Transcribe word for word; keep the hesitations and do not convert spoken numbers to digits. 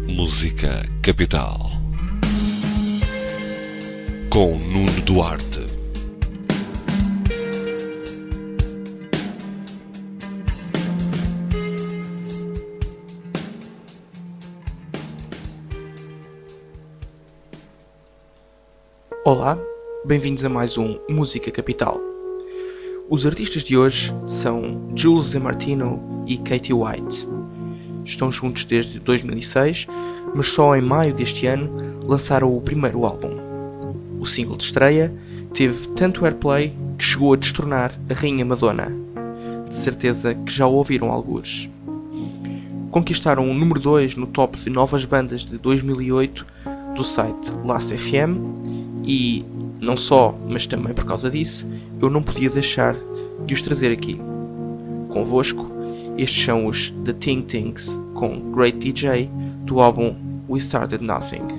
Música Capital com Nuno Duarte. Olá, bem-vindos a mais um Música Capital. Os artistas de hoje são Jules DeMartino e Katie White. Estão juntos desde dois mil e seis, mas só em maio deste ano lançaram o primeiro álbum. O single de estreia teve tanto airplay que chegou a destornar a Rainha Madonna. De certeza que já o ouviram algures. Conquistaram o número dois no top de novas bandas de dois mil e oito do site Last F M e, não só, mas também por causa disso, eu não podia deixar de os trazer aqui. Convosco, estes são os The Ting Tings com Great D J do álbum We Started Nothing.